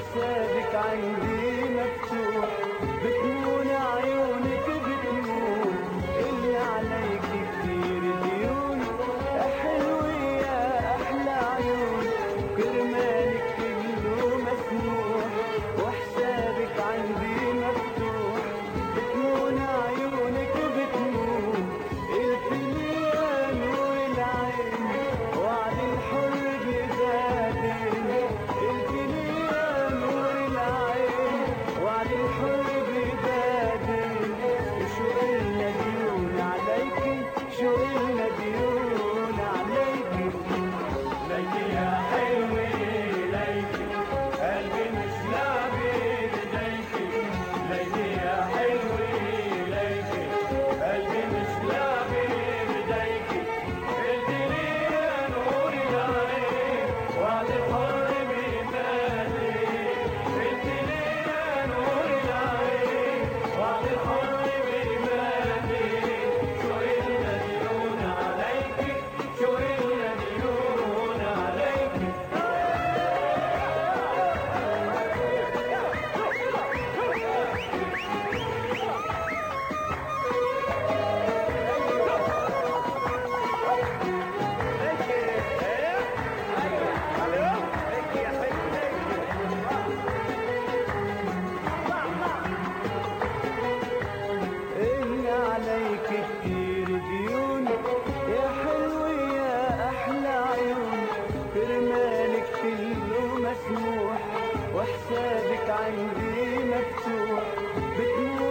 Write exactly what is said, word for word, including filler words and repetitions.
وحسابك عندي مفتوح. بتمون عيونك بتمون، اللي عليك كتير ديون. يا حلوة يا أحلى عيون، كرمالك كله مسموح وحسابك عندي مفتوح. بتمون عيونك بتمون، الفليان والعين وعد الحر ببادل. الفليان والعين وعد الحر ببادل. شو إلنا ديون عليكي، شو إلنا ديون عليكي. ليكي يا حلوة ليكي، قلبي مش لعبة بديكي. ليكي يا حلوة ليكي، قلبي مش لعبة بديكي. قلتي لي يا نور العين وعد الحر ببالي. قلتي لي يا نور العين وعد الحر ببالي. شو إلنا ديون عليكي، شو إلنا ديون عليكي. إلنا عليك كتير ديون. يا حلوة يا أحلى عيون، كرمالك كله مسموح وحسابك عندي مفتوح. بتمون